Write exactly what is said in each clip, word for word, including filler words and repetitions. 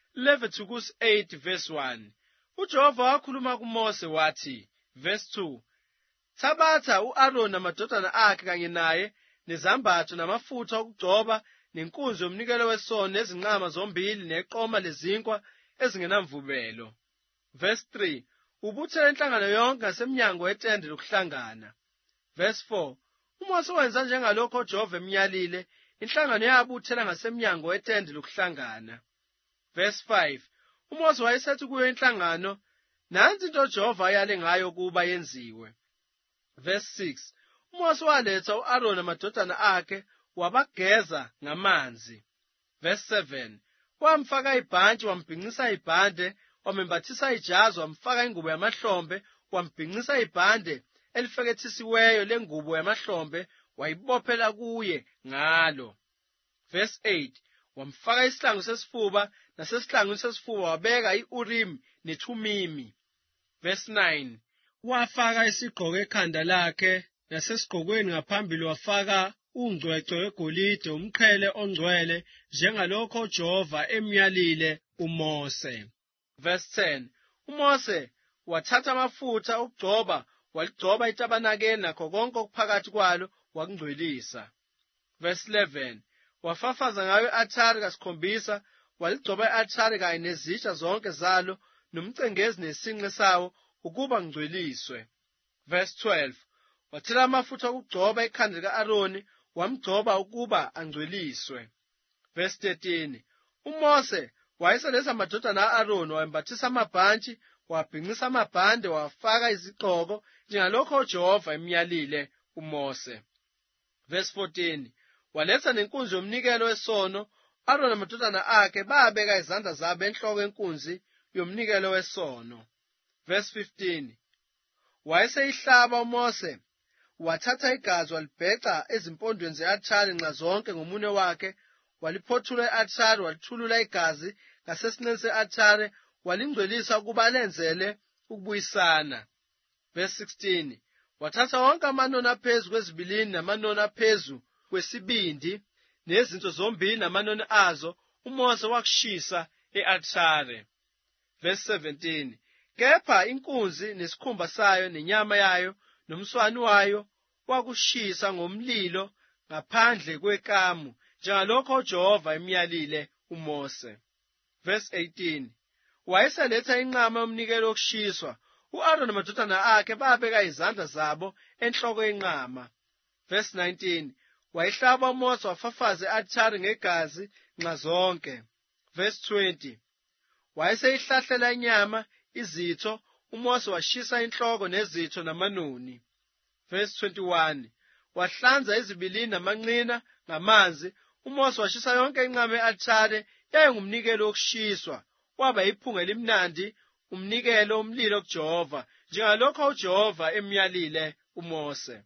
Leviticus eight verse one. uJehova wakhuluma kuMose wathi, verse two, Thabatha u-Aroni namadodana akhe kanye naye nezambatho namafutha okugcoba nenkunzi yomnikelo wesono nezinqama zombili neqoma lezinkwa ezingenamvubelo. Verse three, ubuthele inhlangano yonke ngasemnyango wetende lokuhlangana. Verse four, uMose wenza njengalokho uJehova emyalile, inhlangano yabuthela ngasemnyango wetende lokuhlangana. Verse five, uMose wayesethi kuyo inhlangano, nansi into uJehova ayale ngayo kuba yenziwe. Verse six, uMose waletha u-Aroni namadodana akhe wabageza ngamanzi. Verse seven, wamfaka ibhanti wambhinqisa ibhande, wamembathisa ijazi wamfaka ingubo yamahlombe, wambhinqisa ibhande elifekethisiweyo lengubo yamahlombe wayibophela kuye ngalo. Verse eight, wamfaka isihlangu sesifuba, nasesihlangwini sesifuba wabeka i-Urim neThumimi. Verse nine, wafaka isigqoko ekhanda lakhe, nasesigqokweni ngaphambili wafaka ungcwecwe wegolide umqhele ongcwele njengalokho uJehova emyalile uMose. Verse ten, uMose wathatha amafutha okugcoba waligcoba itabanakeni nakho konke okuphakathi kwalo wakungcwelisa. Verse eleven, wafafaza ngayo i-althari kasikhombisa, waligcoba i-althari kanye nezitsha zonke zalo nomcengezi nesinqe sawo ukuba ngcweliswe. Verse twelve, wathela amafutha okugcoba ekhanda lika-Aroni wamgcoba ukuba angcweliswe. Verse thirteen, uMose wayeseleza amadodana a-Aroni wambathisa amabhantshi, wabhinqisa amabhande, wafaka izigqoko njengalokho uJehova emyalile uMose. Verse fourteen, waletha nenkunzi yomnikelo wesono, u-Aroni namadodana akhe babeka izandla zabo enhloko yenkunzi yomnikelo wesono. Verse fifteen, wayeseyihlaba uMose, wathatha igazi walibheca ezimpondweni ze-althari nxa zonke ngomunwe wakhe, waliphothula i-althari, walithulula igazi ngasesinqeni se-althari, walingcwelisa ukuba lenzele ukubuyisana. Verse sixteen, wathatha wonke amanoni aphezu kwezibilini namanoni aphezu kwesibindi nezinto zombili namanoni azo uMose wakushisa e-althari. Verse seventeen, kepha inkunzi nesikhumba sayo nenyama yayo nomswani wayo wakushisa ngomlilo ngaphandle kwekamu njengalokho uJehova emyalile uMose. Verse eighteen, wayeseletha inqama yomnikelo wokushiswa, u-Aroni namadodana akhe babeka izandla zabo enhloko yenqama. Verse nineteen, wayihlaba uMose wafafaza i-althari ngegazi nxa zonke. Verse twenty, wayeseyihlahlela inyama izitho, uMose washisa inhloko nezitho namanoni. Verse twenty-one, wahlanza izibilini namanqina ngamanzi, uMose washisa yonke inqama ye-althari yayingumnikelo wokushiswa, waba yiphunga elimnandi, umnikelo umlilo kuJehova, njengalokho uJehova emyalile uMose.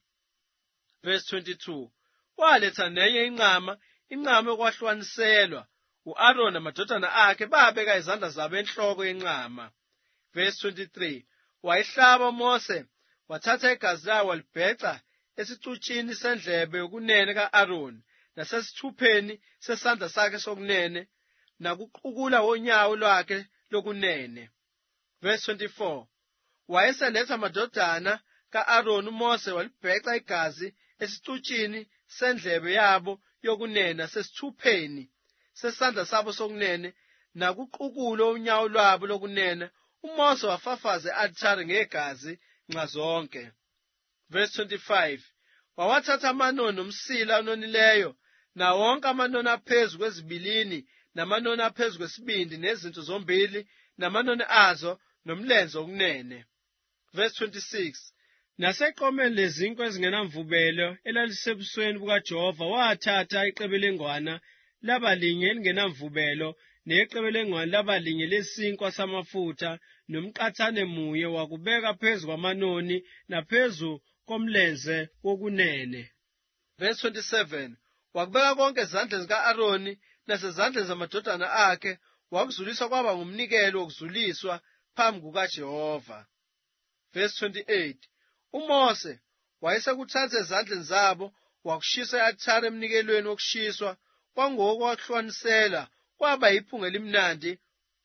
Verse twenty-two, waletha nenye inqama, inqama yokwahlukaniselwa, u-Aroni namadodana akhe babeka izandla zabo enhloko yenqama. Verse twenty-three, wayihlaba uMose, wathatha igazi layo walibheca esicutshini sendlebe yokunene ka-Aroni nasesithupheni sesandla sakhe sokunene nakuqukula wonyawo lwakhe lokunene. Verse twenty-four, wayeseletha amadodana ka-Aroni uMose walibheca igazi esicutshini sendlebe yabo yokunene nasesithupheni sesandla sabo sokunene nakuqukula unyawo lwabo lokunene, uMose wafafaza i-althari ngegazi nxa zonke. Verse twenty-five, wawathatha amanoni omsila ononileyo na wonke amanoni aphezu kwezibilini namanoni aphezu kwesibindi nezinto zombili namanoni azo nomlenze wokunene. Verse twenty-six, naseqomeni lezinkwa ezingenamvubelo elalisebusweni bukaJehova wathatha iqebelengwana labalinye elingenamvubelo neqebelengwane labalinye lesinkwa samafutha nomqathane munye wakubeka phezu kwamanoni naphezu komlenze wokunene. Verse twenty-seven, wakubeka konke ezandleni zika-Aroni nasezandleni zamadodana akhe, wakuzulisa kwaba ngumnikelo wokuzuliswa phambi kukaJehova. Verse twenty-eight, uMose wayesekuthatha ezandleni zabo wakushisa i-althari emnikelweni wokushiswa, kwangoko wakuhlukanisela kwaba yiphunga elimnandi,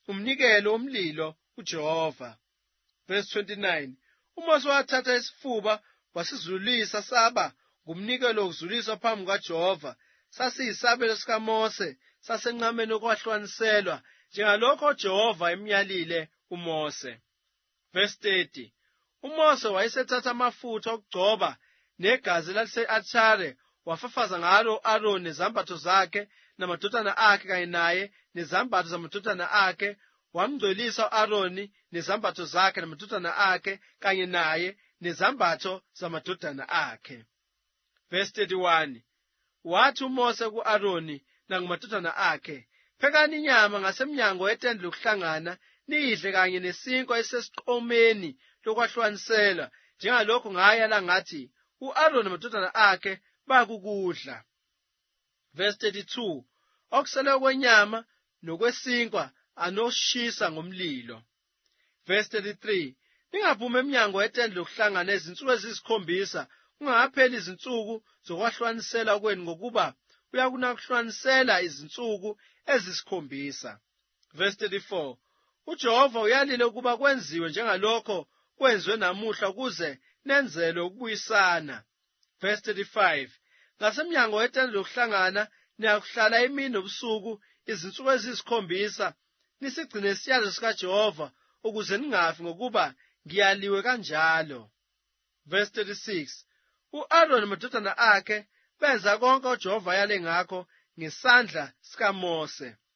umnikelo womlilo uJehova. Verse twenty-nine. uMose wathatha isifuba wasizulisa saba ngumnikelo wokuzuliswa phambi kukaJehova, sasiyisabelo sikaMose sasenqameni okwahlukaniselwa njengalokho uJehova emyalile uMose. Verse thirty. uMose wayesethatha amafutha okugcoba negazi lalise-althare wafafaza ngalo u-Aroni nezambatho zakhe namadodana akhe kanye naye nezambatho zamadodana akhe, wamngcwelisa u-Aroni nezambatho zakhe namadodana akhe kanye naye nezambatho zamadodana akhe. Verse thirty-one. wathi uMose ku-Aroni nangumadodana akhe, phekani inyama ngasemnyango wetende lokuhlangana niyidle kanye nesinkwa esesiqomeni lokwahlukanisela njengalokho ngayala ngathi u-Aroni namadodana akhe bakukudla. Verse thirty-two. okusele kwenyama nokwesinkwa anoshisa ngomlilo. Verse thirty-three. ningaphumi emnyango wetende lokuhlangana izinsuku eziyisikhombisa kungakapheli izinsuku zokwahlukanisela kwenu ngokuba uyakunakuhlukanisela izinsuku ezisikhombisa. Verse thirty-four. uJehova uyalile ukuba kwenziwe njengalokho kwenziwe namuhla ukuze nenzelwe ukubuyisana. Verse thirty-five. ngasemnyango wetende lokuhlangana niyakuhlala imini nobusuku izinsuku eziyisikhombisa nisigcine isiyalo sikaJehova ukuze ningafi ngokuba ngiyaliwe kanjalo. Verse thirty-six. u-Aroni namadodana akhe benza konke uJehova ayale ngakho ngesandla sikaMose.